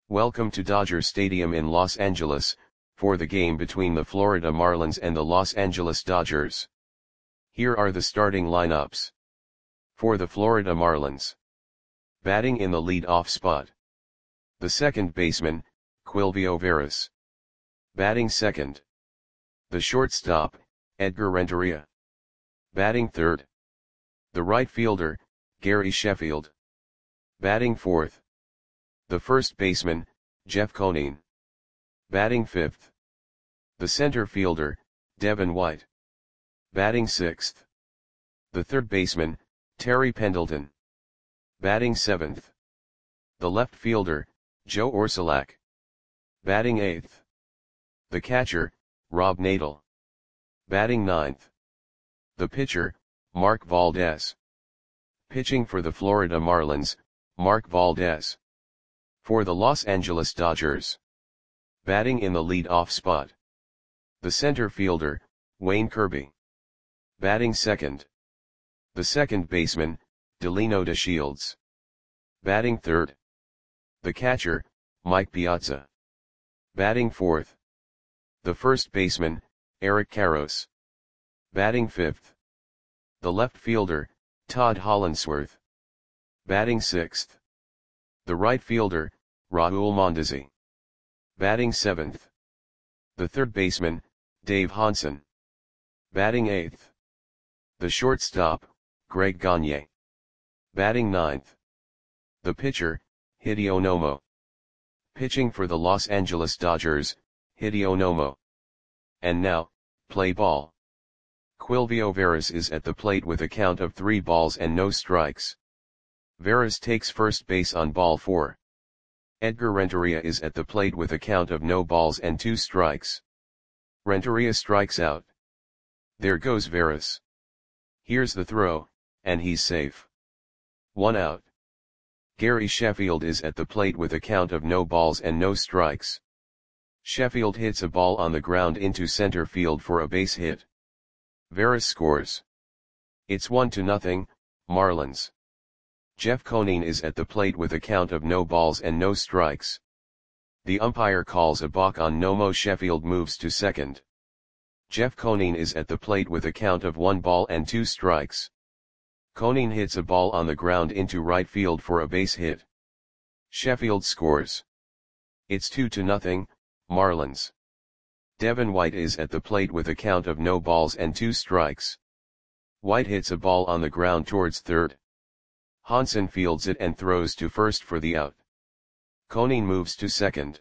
Welcome to Dodger Stadium in Los Angeles, for the game between the Florida Marlins and the Los Angeles Dodgers. Here are the starting lineups. For the Florida Marlins. Batting in the lead-off spot. The second baseman, Quilvio Veras. Batting second. The shortstop, Edgar Renteria. Batting third. The right fielder, Gary Sheffield. Batting fourth. The first baseman, Jeff Conine. Batting fifth. The center fielder, Devin White. Batting sixth. The third baseman, Terry Pendleton. Batting seventh. The left fielder, Joe Orsulak. Batting eighth. The catcher, Rob Nadel. Batting ninth. The pitcher, Mark Valdez. Pitching for the Florida Marlins, Mark Valdez. For the Los Angeles Dodgers. Batting in the lead-off spot. The center fielder, Wayne Kirby. Batting second. The second baseman, Delino DeShields. Batting third. The catcher, Mike Piazza. Batting fourth. The first baseman, Eric Karros. Batting fifth. The left fielder, Todd Hollandsworth. Batting sixth. The right fielder, Raul Mondesi. Batting seventh. The third baseman, Dave Hansen. Batting eighth. The shortstop, Greg Gagne. Batting ninth. The pitcher, Hideo Nomo. Pitching for the Los Angeles Dodgers, Hideo Nomo. And now, play ball. Quilvio Veras is at the plate with a count of 3 balls and no strikes. Veras takes first base on ball 4. Edgar Renteria is at the plate with a count of no balls and 2 strikes. Renteria strikes out. There goes Veras. Here's the throw, and he's safe. 1 out. Gary Sheffield is at the plate with a count of no balls and no strikes. Sheffield hits a ball on the ground into center field for a base hit. Veras scores. It's 1-0, Marlins. Jeff Conine is at the plate with a count of no balls and no strikes. The umpire calls a balk on Nomo. Sheffield moves to second. Jeff Conine is at the plate with a count of 1 ball and 2 strikes. Conine hits a ball on the ground into right field for a base hit. Sheffield scores. It's 2-0, Marlins. Devin White is at the plate with a count of no balls and 2 strikes. White hits a ball on the ground towards third. Hansen fields it and throws to first for the out. Conine moves to second.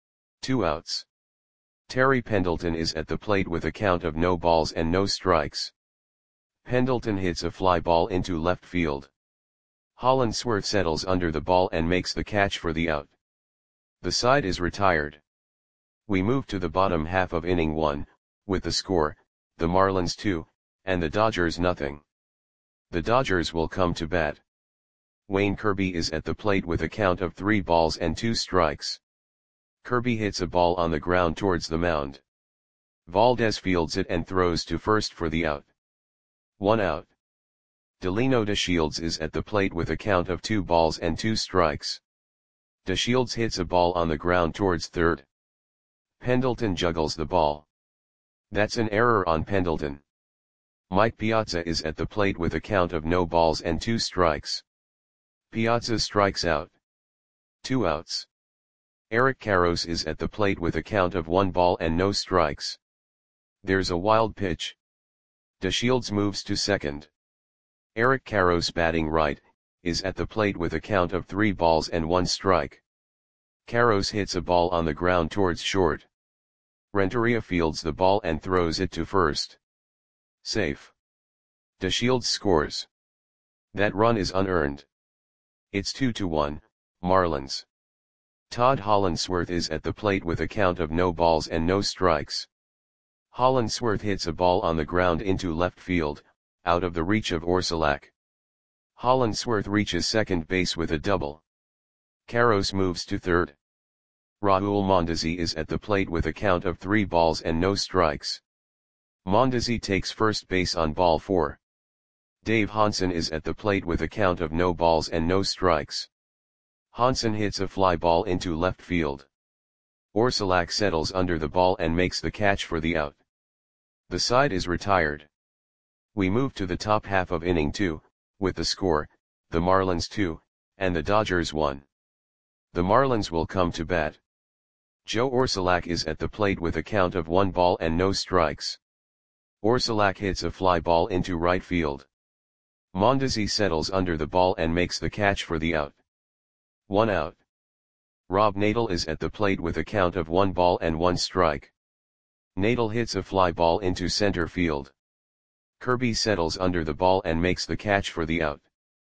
2 outs. Terry Pendleton is at the plate with a count of no balls and no strikes. Pendleton hits a fly ball into left field. Hollandsworth settles under the ball and makes the catch for the out. The side is retired. We move to the bottom half of inning 1, with the score, the Marlins 2, and the Dodgers 0. The Dodgers will come to bat. Wayne Kirby is at the plate with a count of 3 balls and 2 strikes. Kirby hits a ball on the ground towards the mound. Valdez fields it and throws to first for the out. 1 out. Delino DeShields is at the plate with a count of 2 balls and 2 strikes. DeShields hits a ball on the ground towards third. Pendleton juggles the ball. That's an error on Pendleton. Mike Piazza is at the plate with a count of no balls and 2 strikes. Piazza strikes out. 2 outs. Eric Karros is at the plate with a count of 1 ball and no strikes. There's a wild pitch. DeShields moves to second. Eric Karros, batting right, is at the plate with a count of 3 balls and 1 strike. Karros hits a ball on the ground towards short. Renteria fields the ball and throws it to first. Safe. DeShields scores. That run is unearned. It's 2-1, Marlins. Todd Hollandsworth is at the plate with a count of no balls and no strikes. Hollandsworth hits a ball on the ground into left field, out of the reach of Orsulak. Hollandsworth reaches second base with a double. Karros moves to third. Raul Mondesi is at the plate with a count of 3 balls and no strikes. Mondesi takes first base on ball 4. Dave Hansen is at the plate with a count of no balls and no strikes. Hansen hits a fly ball into left field. Orsulak settles under the ball and makes the catch for the out. The side is retired. We move to the top half of inning 2, with the score, the Marlins 2, and the Dodgers 1. The Marlins will come to bat. Joe Orsulak is at the plate with a count of 1 ball and no strikes. Orsulak hits a fly ball into right field. Mondesi settles under the ball and makes the catch for the out. 1 out. Rob Nadel is at the plate with a count of 1 ball and 1 strike. Nadel hits a fly ball into center field. Kirby settles under the ball and makes the catch for the out.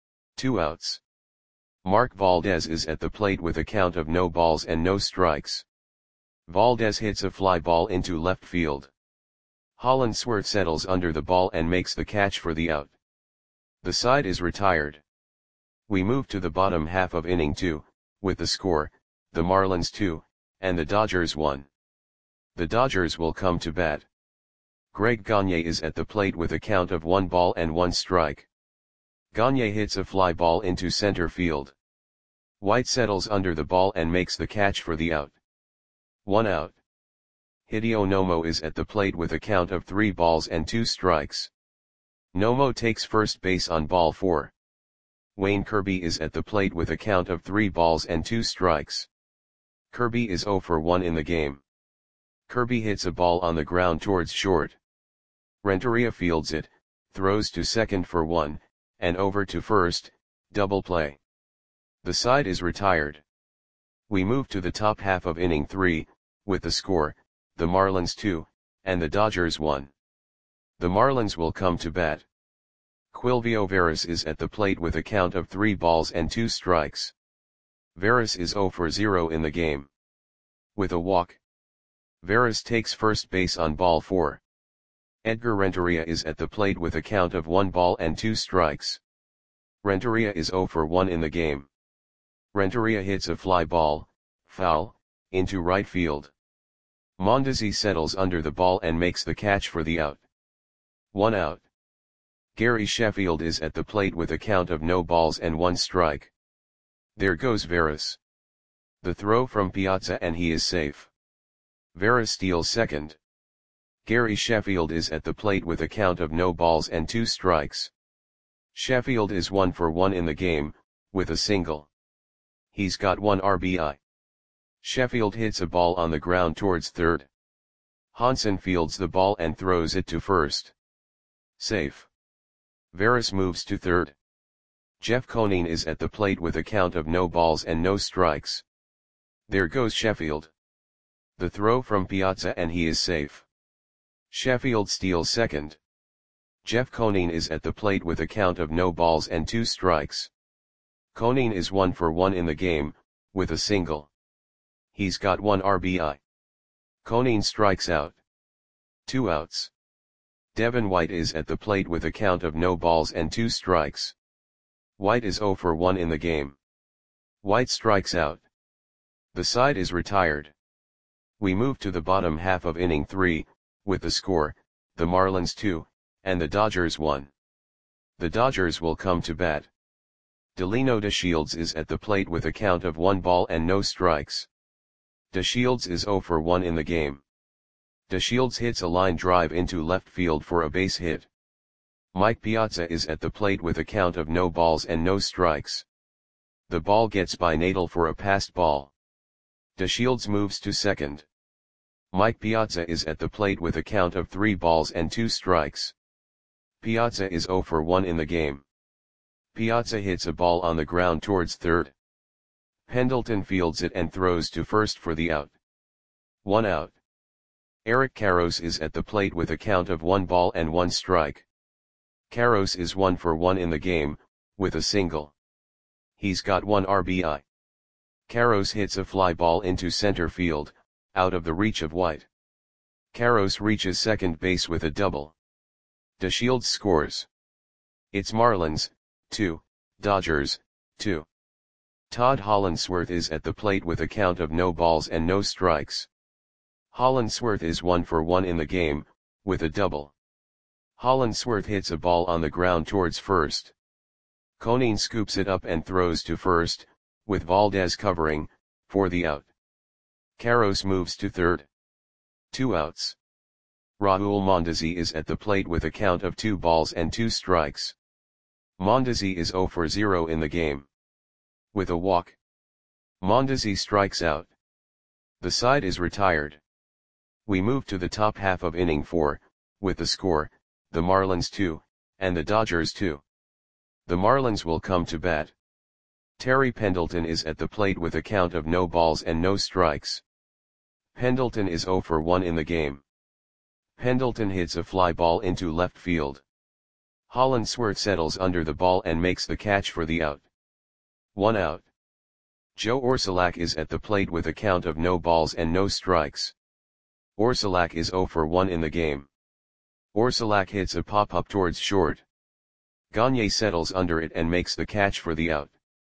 2 outs. Mark Valdez is at the plate with a count of no balls and no strikes. Valdez hits a fly ball into left field. Hollandsworth settles under the ball and makes the catch for the out. The side is retired. We move to the bottom half of inning 2, with the score, the Marlins 2, and the Dodgers 1. The Dodgers will come to bat. Greg Gagne is at the plate with a count of 1 ball and 1 strike. Gagne hits a fly ball into center field. White settles under the ball and makes the catch for the out. 1 out. Hideo Nomo is at the plate with a count of 3 balls and 2 strikes. Nomo takes first base on ball 4. Wayne Kirby is at the plate with a count of 3 balls and 2 strikes. Kirby is 0 for 1 in the game. Kirby hits a ball on the ground towards short. Renteria fields it, throws to second for 1, and over to first, double play. The side is retired. We move to the top half of inning 3, with the score, the Marlins 2, and the Dodgers 1. The Marlins will come to bat. Quilvio Veras is at the plate with a count of 3 balls and 2 strikes. Veras is 0 for 0 in the game. With a walk. Veras takes first base on ball 4. Edgar Renteria is at the plate with a count of 1 ball and 2 strikes. Renteria is 0 for 1 in the game. Renteria hits a fly ball, foul, into right field. Mondesi settles under the ball and makes the catch for the out. 1 out. Gary Sheffield is at the plate with a count of no balls and 1 strike. There goes Veras. The throw from Piazza and he is safe. Veras steals second. Gary Sheffield is at the plate with a count of no balls and 2 strikes. Sheffield is 1 for 1 in the game, with a single. He's got 1 RBI. Sheffield hits a ball on the ground towards third. Hansen fields the ball and throws it to first. Safe. Veras moves to third. Jeff Conine is at the plate with a count of no balls and no strikes. There goes Sheffield. The throw from Piazza and he is safe. Sheffield steals second. Jeff Conine is at the plate with a count of no balls and 2 strikes. Conine is 1 for 1 in the game, with a single. He's got 1 RBI. Conine strikes out. 2 outs. Devin White is at the plate with a count of no balls and 2 strikes. White is 0 for 1 in the game. White strikes out. The side is retired. We move to the bottom half of inning 3, with the score, the Marlins 2, and the Dodgers 1. The Dodgers will come to bat. Delino DeShields is at the plate with a count of 1 ball and no strikes. DeShields is 0 for 1 in the game. DeShields hits a line drive into left field for a base hit. Mike Piazza is at the plate with a count of no balls and no strikes. The ball gets by Nadel for a passed ball. DeShields moves to second. Mike Piazza is at the plate with a count of 3 balls and 2 strikes. Piazza is 0 for 1 in the game. Piazza hits a ball on the ground towards third. Pendleton fields it and throws to first for the out. 1 out. Eric Karros is at the plate with a count of 1 ball and 1 strike. Karros is 1 for 1 in the game, with a single. He's got 1 RBI. Karros hits a fly ball into center field, out of the reach of White. Karros reaches second base with a double. DeShields scores. It's Marlins, 2, Dodgers, 2. Todd Hollandsworth is at the plate with a count of no balls and no strikes. Hollandsworth is 1 for 1 in the game, with a double. Hollandsworth hits a ball on the ground towards first. Conine scoops it up and throws to first, with Valdez covering, for the out. Carros moves to third. 2 outs. Raul Mondesi is at the plate with a count of 2 balls and 2 strikes. Mondesi is 0 for 0 in the game. With a walk, Mondesi strikes out. The side is retired. We move to the top half of inning 4, with the score, the Marlins 2, and the Dodgers 2. The Marlins will come to bat. Terry Pendleton is at the plate with a count of no balls and no strikes. Pendleton is 0 for 1 in the game. Pendleton hits a fly ball into left field. Hollandsworth settles under the ball and makes the catch for the out. 1 out. Joe Orsulak is at the plate with a count of no balls and no strikes. Orsulak is 0 for 1 in the game. Orsulak hits a pop-up towards short. Gagne settles under it and makes the catch for the out.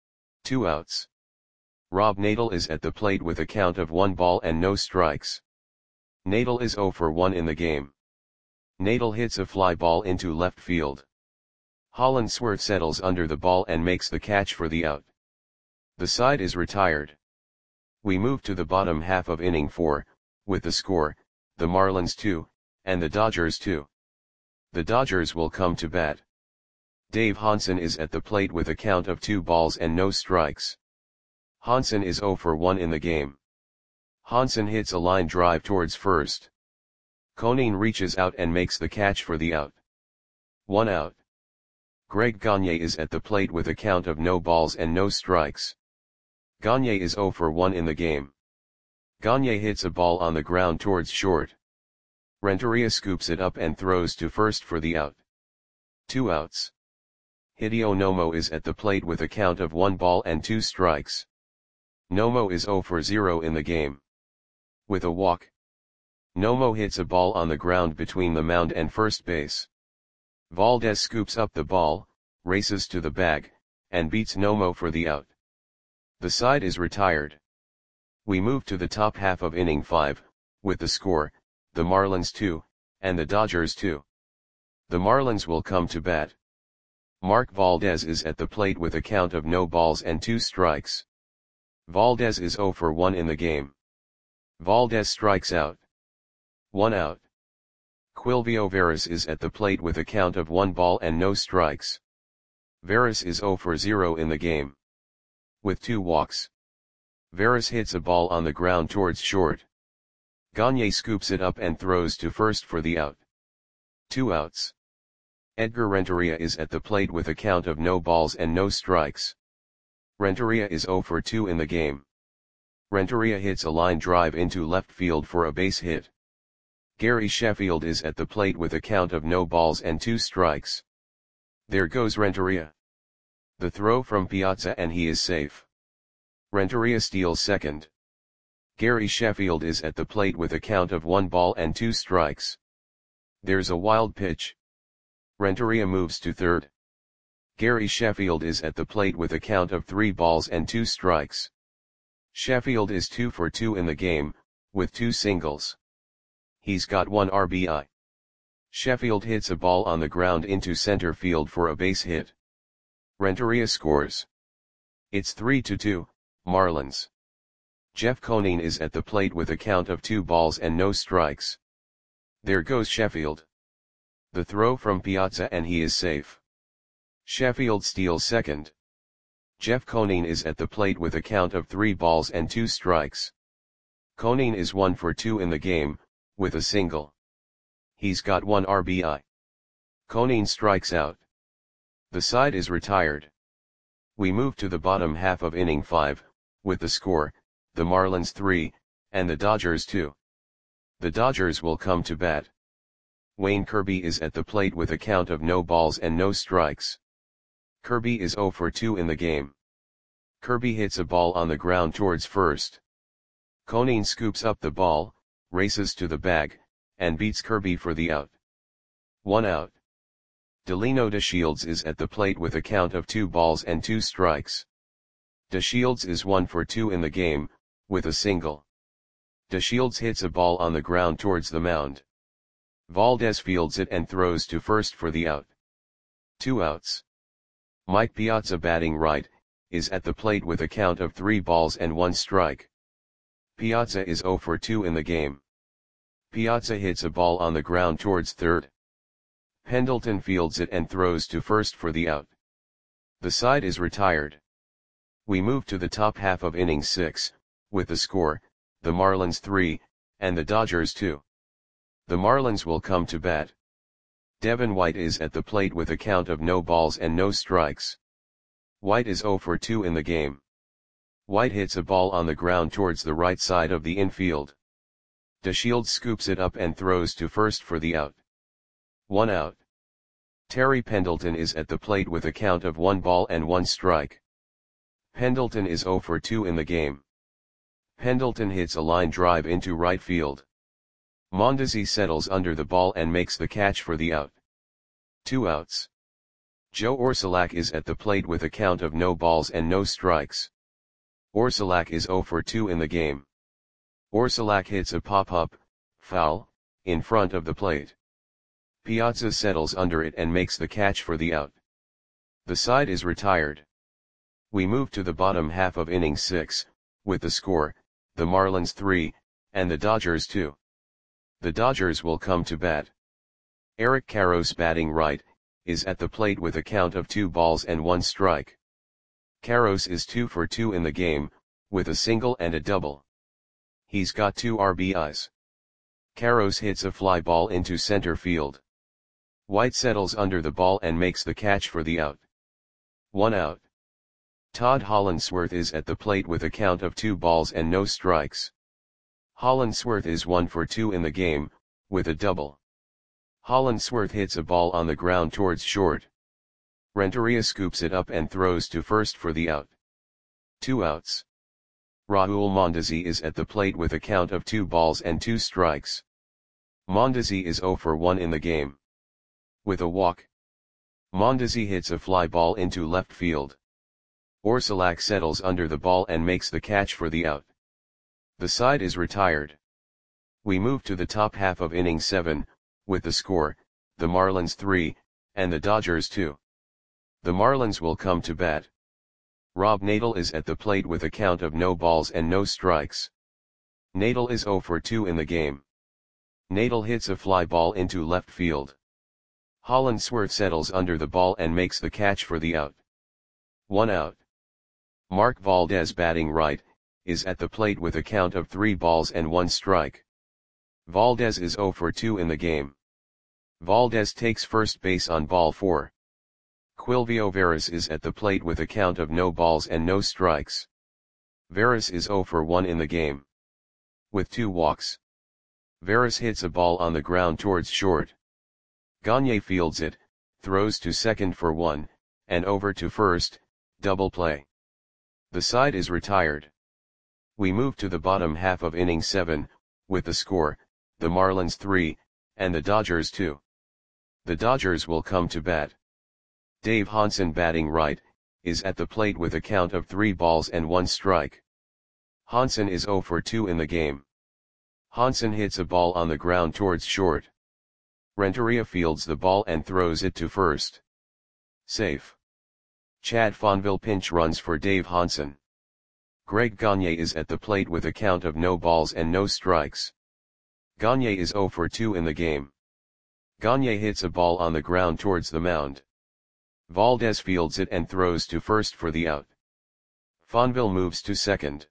2 outs. Rob Nadel is at the plate with a count of 1 ball and no strikes. Nadel is 0 for 1 in the game. Nadel hits a fly ball into left field. Hollandsworth settles under the ball and makes the catch for the out. The side is retired. We move to the bottom half of inning 4, with the score, the Marlins 2, and the Dodgers 2. The Dodgers will come to bat. Dave Hansen is at the plate with a count of 2 balls and no strikes. Hansen is 0 for 1 in the game. Hansen hits a line drive towards first. Conine reaches out and makes the catch for the out. 1 out. Greg Gagne is at the plate with a count of no balls and no strikes. Gagne is 0 for 1 in the game. Gagne hits a ball on the ground towards short. Renteria scoops it up and throws to first for the out. 2 outs. Hideo Nomo is at the plate with a count of 1 ball and 2 strikes. Nomo is 0 for 0 in the game. With a walk, Nomo hits a ball on the ground between the mound and first base. Valdez scoops up the ball, races to the bag, and beats Nomo for the out. The side is retired. We move to the top half of inning 5, with the score, the Marlins 2, and the Dodgers 2. The Marlins will come to bat. Mark Valdez is at the plate with a count of no balls and 2 strikes. Valdez is 0 for 1 in the game. Valdez strikes out. 1 out. Quilvio Veras is at the plate with a count of 1 ball and no strikes. Veras is 0 for 0 in the game. With 2 walks, Veras hits a ball on the ground towards short. Gagne scoops it up and throws to first for the out. 2 outs. Edgar Renteria is at the plate with a count of no balls and no strikes. Renteria is 0 for 2 in the game. Renteria hits a line drive into left field for a base hit. Gary Sheffield is at the plate with a count of no balls and 2 strikes. There goes Renteria. The throw from Piazza and he is safe. Renteria steals second. Gary Sheffield is at the plate with a count of 1 ball and 2 strikes. There's a wild pitch. Renteria moves to third. Gary Sheffield is at the plate with a count of 3 balls and 2 strikes. Sheffield is 2 for 2 in the game, with 2 singles. He's got 1 RBI. Sheffield hits a ball on the ground into center field for a base hit. Renteria scores. It's 3-2, Marlins. Jeff Conine is at the plate with a count of 2 balls and no strikes. There goes Sheffield. The throw from Piazza and he is safe. Sheffield steals second. Jeff Conine is at the plate with a count of 3 balls and 2 strikes. Conine is 1 for 2 in the game, with a single. He's got 1 RBI. Conine strikes out. The side is retired. We move to the bottom half of inning 5, with the score, the Marlins 3, and the Dodgers 2. The Dodgers will come to bat. Wayne Kirby is at the plate with a count of no balls and no strikes. Kirby is 0 for 2 in the game. Kirby hits a ball on the ground towards first. Conine scoops up the ball, races to the bag, and beats Kirby for the out. 1 out. Delino DeShields is at the plate with a count of 2 balls and 2 strikes. DeShields is 1 for 2 in the game, with a single. DeShields hits a ball on the ground towards the mound. Valdez fields it and throws to first for the out. 2 outs. Mike Piazza batting right, is at the plate with a count of 3 balls and 1 strike. Piazza is 0 for 2 in the game. Piazza hits a ball on the ground towards third. Pendleton fields it and throws to first for the out. The side is retired. We move to the top half of inning 6, with the score, the Marlins 3, and the Dodgers 2. The Marlins will come to bat. Devin White is at the plate with a count of no balls and no strikes. White is 0 for 2 in the game. White hits a ball on the ground towards the right side of the infield. DeShields scoops it up and throws to first for the out. 1 out. Terry Pendleton is at the plate with a count of 1 ball and 1 strike. Pendleton is 0 for 2 in the game. Pendleton hits a line drive into right field. Mondesi settles under the ball and makes the catch for the out. 2 outs. Joe Orsulak is at the plate with a count of no balls and no strikes. Orsulak is 0 for 2 in the game. Orsulak hits a pop-up, foul, in front of the plate. Piazza settles under it and makes the catch for the out. The side is retired. We move to the bottom half of inning 6, with the score, the Marlins 3, and the Dodgers 2. The Dodgers will come to bat. Eric Karros, batting right, is at the plate with a count of 2 balls and 1 strike. Karros is 2 for 2 in the game, with a single and a double. He's got 2 RBIs. Karros hits a fly ball into center field. White settles under the ball and makes the catch for the out. 1 out. Todd Hollandsworth is at the plate with a count of 2 balls and no strikes. Hollandsworth is 1 for 2 in the game, with a double. Hollandsworth hits a ball on the ground towards short. Renteria scoops it up and throws to first for the out. 2 outs. Raul Mondesi is at the plate with a count of 2 balls and 2 strikes. Mondesi is 0 for 1 in the game. With a walk. Mondesi hits a fly ball into left field. Orsulak settles under the ball and makes the catch for the out. The side is retired. We move to the top half of inning 7, with the score, the Marlins 3, and the Dodgers 2. The Marlins will come to bat. Rob Nadel is at the plate with a count of no balls and no strikes. Nadel is 0 for 2 in the game. Nadel hits a fly ball into left field. Hollandsworth settles under the ball and makes the catch for the out. 1 out. Mark Valdez, batting right, is at the plate with a count of 3 balls and 1 strike. Valdez is 0 for 2 in the game. Valdez takes first base on ball 4. Quilvio Veras is at the plate with a count of no balls and no strikes. Veras is 0 for 1 in the game. With 2 walks. Veras hits a ball on the ground towards short. Gagne fields it, throws to second for 1, and over to first, double play. The side is retired. We move to the bottom half of inning 7, with the score, the Marlins 3, and the Dodgers 2. The Dodgers will come to bat. Dave Hansen, batting right, is at the plate with a count of 3 balls and 1 strike. Hansen is 0 for 2 in the game. Hansen hits a ball on the ground towards short. Renteria fields the ball and throws it to first. Safe. Chad Fonville pinch runs for Dave Hansen. Greg Gagne is at the plate with a count of no balls and no strikes. Gagne is 0 for 2 in the game. Gagne hits a ball on the ground towards the mound. Valdez fields it and throws to first for the out. Fonville moves to second.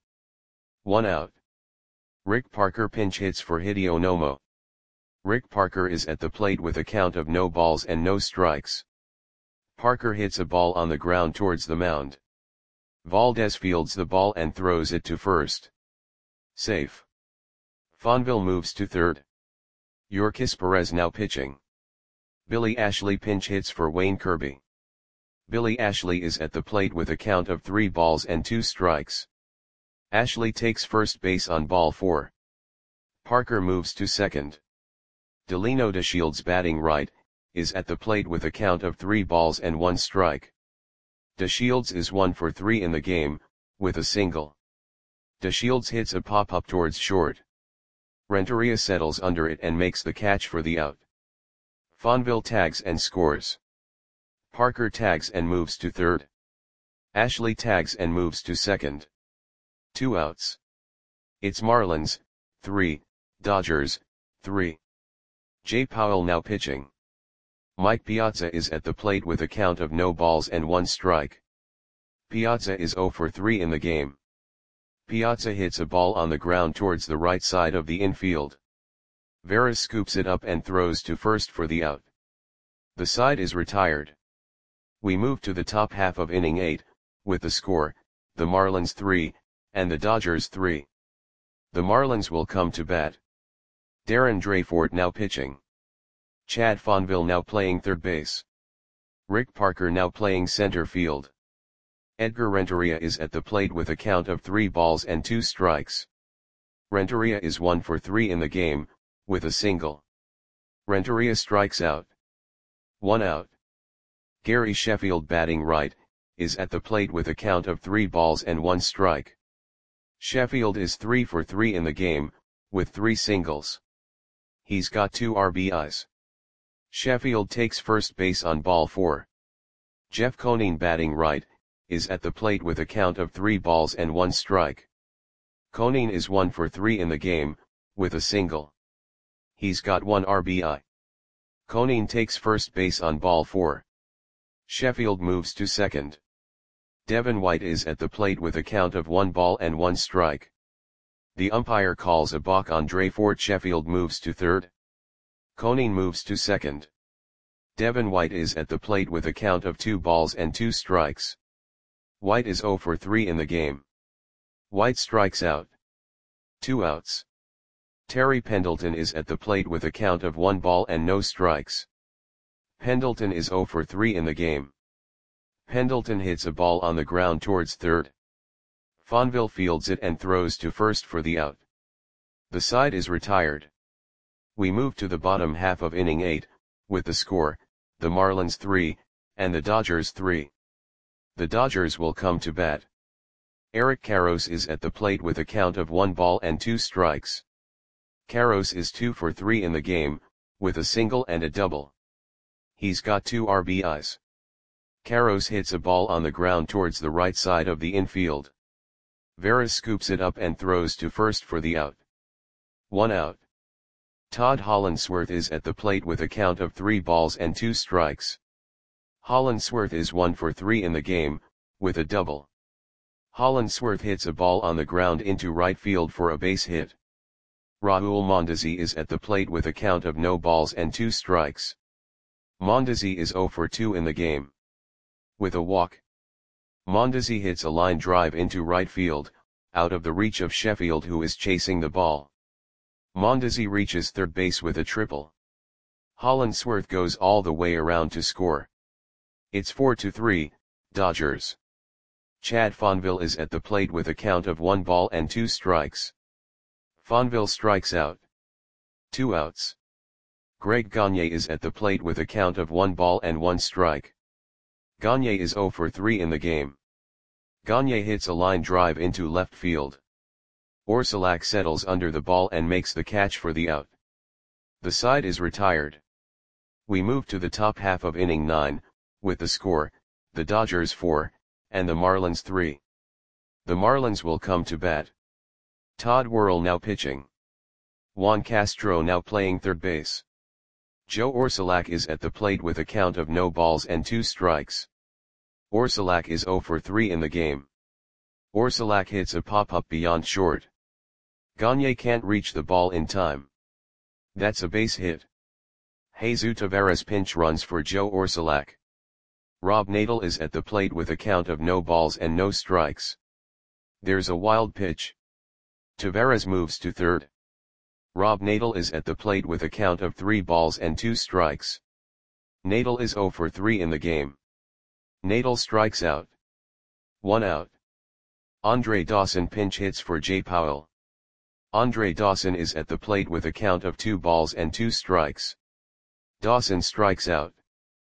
1 out. Rick Parker pinch hits for Hideo Nomo. Rick Parker is at the plate with a count of no balls and no strikes. Parker hits a ball on the ground towards the mound. Valdez fields the ball and throws it to first. Safe. Fonville moves to third. Yorkis Perez now pitching. Billy Ashley pinch hits for Wayne Kirby. Billy Ashley is at the plate with a count of 3 balls and 2 strikes. Ashley takes first base on ball 4. Parker moves to second. Delino DeShields, batting right, is at the plate with a count of 3 balls and 1 strike. DeShields is 1 for 3 in the game, with a single. DeShields hits a pop-up towards short. Renteria settles under it and makes the catch for the out. Fonville tags and scores. Parker tags and moves to third. Ashley tags and moves to second. 2 outs. It's Marlins, 3, Dodgers, 3. Jay Powell now pitching. Mike Piazza is at the plate with a count of no balls and 1 strike. Piazza is 0 for 3 in the game. Piazza hits a ball on the ground towards the right side of the infield. Veras scoops it up and throws to first for the out. The side is retired. We move to the top half of inning 8, with the score, the Marlins 3, and the Dodgers 3. The Marlins will come to bat. Darren Dreyfort now pitching. Chad Fonville now playing third base. Rick Parker now playing center field. Edgar Renteria is at the plate with a count of 3 balls and 2 strikes. Renteria is 1 for 3 in the game, with a single. Renteria strikes out. 1 out. Gary Sheffield batting right, is at the plate with a count of 3 balls and 1 strike. Sheffield is 3 for 3 in the game, with 3 singles. He's got 2 RBIs. Sheffield takes first base on ball 4. Jeff Conine batting right, is at the plate with a count of 3 balls and 1 strike. Conine is 1 for 3 in the game, with a single. He's got 1 RBI. Conine takes first base on ball 4. Sheffield moves to second. Devin White is at the plate with a count of 1 ball and 1 strike. The umpire calls a balk on Dreyfort. Sheffield moves to third. Conine moves to second. Devin White is at the plate with a count of 2 balls and 2 strikes. White is 0 for 3 in the game. White strikes out. 2 outs. Terry Pendleton is at the plate with a count of 1 ball and no strikes. Pendleton is 0 for 3 in the game. Pendleton hits a ball on the ground towards third. Fonville fields it and throws to first for the out. The side is retired. We move to the bottom half of inning 8, with the score, the Marlins 3, and the Dodgers 3. The Dodgers will come to bat. Eric Karros is at the plate with a count of 1 ball and 2 strikes. Karros is 2 for 3 in the game, with a single and a double. He's got 2 RBIs. Karros hits a ball on the ground towards the right side of the infield. Veras scoops it up and throws to first for the out. 1 out. Todd Hollandsworth is at the plate with a count of 3 balls and 2 strikes. Hollandsworth is 1 for 3 in the game, with a double. Hollandsworth hits a ball on the ground into right field for a base hit. Raul Mondesi is at the plate with a count of no balls and 2 strikes. Mondesi is 0 for 2 in the game. With a walk. Mondesi hits a line drive into right field, out of the reach of Sheffield, who is chasing the ball. Mondesi reaches third base with a triple. Hollandsworth goes all the way around to score. It's 4-3, Dodgers. Chad Fonville is at the plate with a count of 1 ball and 2 strikes. Fonville strikes out. 2 outs. Greg Gagne is at the plate with a count of 1 ball and 1 strike. Gagne is 0 for 3 in the game. Gagne hits a line drive into left field. Orsulak settles under the ball and makes the catch for the out. The side is retired. We move to the top half of inning 9, with the score, the Dodgers 4, and the Marlins 3. The Marlins will come to bat. Todd Worrell now pitching. Juan Castro now playing third base. Joe Orsulak is at the plate with a count of no balls and 2 strikes. Orsulak is 0 for 3 in the game. Orsulak hits a pop-up beyond short. Gagne can't reach the ball in time. That's a base hit. Jesus Taveras pinch runs for Joe Orsulak. Rob Nadel is at the plate with a count of no balls and no strikes. There's a wild pitch. Taveras moves to third. Rob Nadel is at the plate with a count of 3 balls and 2 strikes. Nadel is 0 for 3 in the game. Nadel strikes out. 1 out. Andre Dawson pinch hits for Jay Powell. Andre Dawson is at the plate with a count of 2 balls and 2 strikes. Dawson strikes out.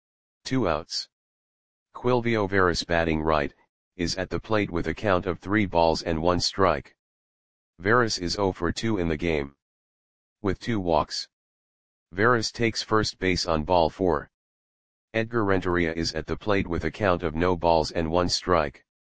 2 outs. Quilvio Veras batting right, is at the plate with a count of 3 balls and 1 strike. Veras is 0 for 2 in the game. With 2 walks. Veras takes first base on ball 4. Edgar Renteria is at the plate with a count of no balls and 1 strike.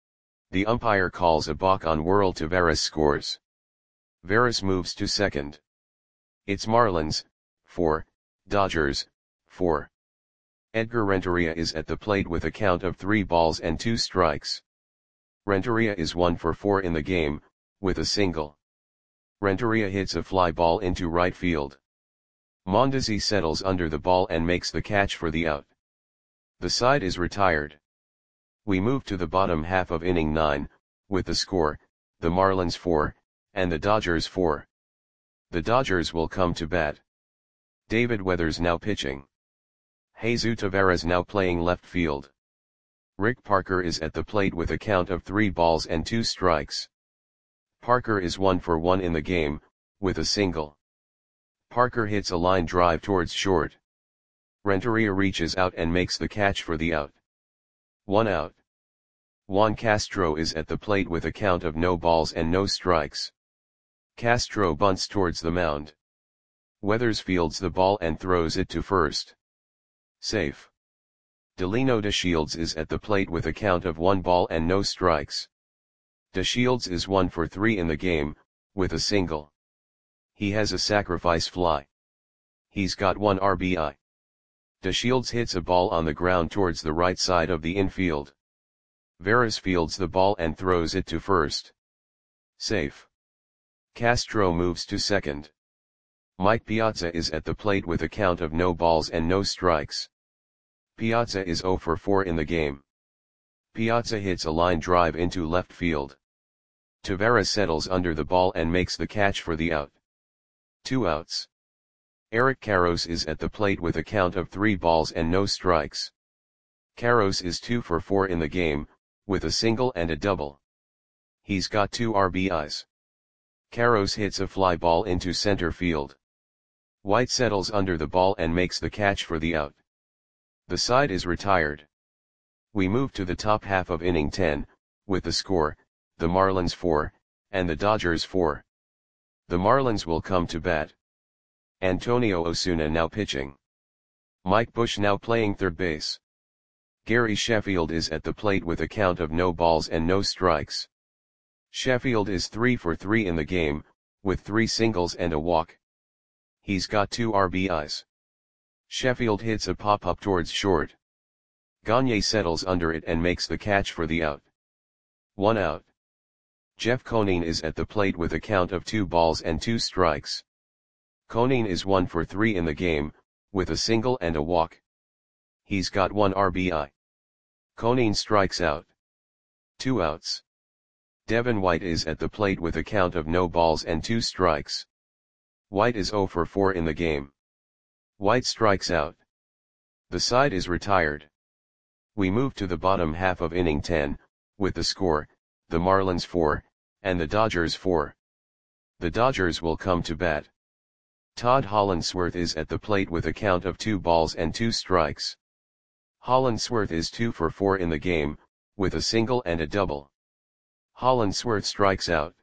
The umpire calls a balk on whirl. Taveras scores. Veras moves to second. It's Marlins, 4, Dodgers, 4. Edgar Renteria is at the plate with a count of 3 balls and 2 strikes. Renteria is 1 for 4 in the game, with a single. Renteria hits a fly ball into right field. Mondesi settles under the ball and makes the catch for the out. The side is retired. We move to the bottom half of inning 9, with the score, the Marlins 4, and the Dodgers 4. The Dodgers will come to bat. David Weathers now pitching. Jesus Taveras now playing left field. Rick Parker is at the plate with a count of 3 balls and 2 strikes. Parker is 1 for 1 in the game, with a single. Parker hits a line drive towards short. Renteria reaches out and makes the catch for the out. 1 out. Juan Castro is at the plate with a count of no balls and no strikes. Castro bunts towards the mound. Weathers fields the ball and throws it to first. Safe. Delino DeShields is at the plate with a count of 1 ball and no strikes. DeShields is 1 for 3 in the game, with a single. He has a sacrifice fly. He's got 1 RBI. DeShields hits a ball on the ground towards the right side of the infield. Veras fields the ball and throws it to first. Safe. Castro moves to second. Mike Piazza is at the plate with a count of no balls and no strikes. Piazza is 0 for 4 in the game. Piazza hits a line drive into left field. Taveras settles under the ball and makes the catch for the out. 2 outs. Eric Karros is at the plate with a count of 3 balls and no strikes. Karros is 2 for 4 in the game, with a single and a double. He's got 2 RBIs. Karros hits a fly ball into center field. White settles under the ball and makes the catch for the out. The side is retired. We move to the top half of inning 10, with the score, the Marlins 4, and the Dodgers 4. The Marlins will come to bat. Antonio Osuna now pitching. Mike Bush now playing third base. Gary Sheffield is at the plate with a count of no balls and no strikes. Sheffield is 3 for 3 in the game, with 3 singles and a walk. He's got 2 RBIs. Sheffield hits a pop-up towards short. Gagne settles under it and makes the catch for the out. 1 out. Jeff Conine is at the plate with a count of 2 balls and 2 strikes. Conine is 1 for 3 in the game, with a single and a walk. He's got 1 RBI. Conine strikes out. 2 outs. Devin White is at the plate with a count of no balls and 2 strikes. White is 0 for 4 in the game. White strikes out. The side is retired. We move to the bottom half of inning 10, with the score, the Marlins 4, and the Dodgers 4. The Dodgers will come to bat. Todd Hollandsworth is at the plate with a count of 2 balls and 2 strikes. Hollandsworth is 2 for 4 in the game, with a single and a double. Hollandsworth strikes out.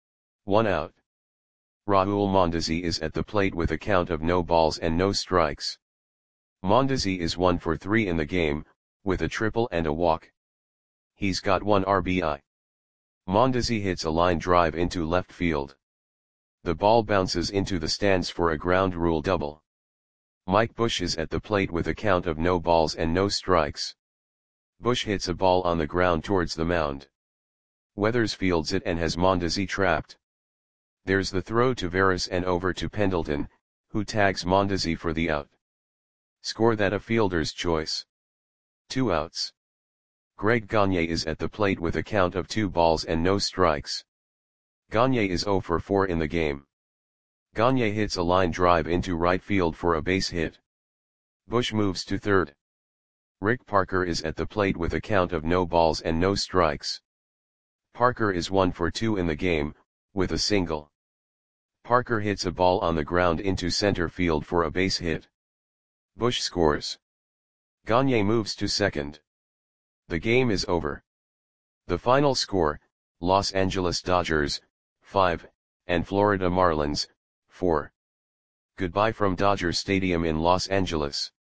1 out. Raul Mondesi is at the plate with a count of no balls and no strikes. Mondesi is 1 for 3 in the game, with a triple and a walk. He's got 1 RBI. Mondesi hits a line drive into left field. The ball bounces into the stands for a ground rule double. Mike Bush is at the plate with a count of no balls and no strikes. Bush hits a ball on the ground towards the mound. Weathers fields it and has Mondesi trapped. There's the throw to Veras and over to Pendleton, who tags Mondesi for the out. Score that a fielder's choice. 2 outs. Greg Gagne is at the plate with a count of 2 balls and no strikes. Gagne is 0 for 4 in the game. Gagne hits a line drive into right field for a base hit. Bush moves to third. Rick Parker is at the plate with a count of no balls and no strikes. Parker is 1 for 2 in the game, with a single. Parker hits a ball on the ground into center field for a base hit. Bush scores. Gagne moves to second. The game is over. The final score, Los Angeles Dodgers, 5, and Florida Marlins, 4. Goodbye from Dodger Stadium in Los Angeles.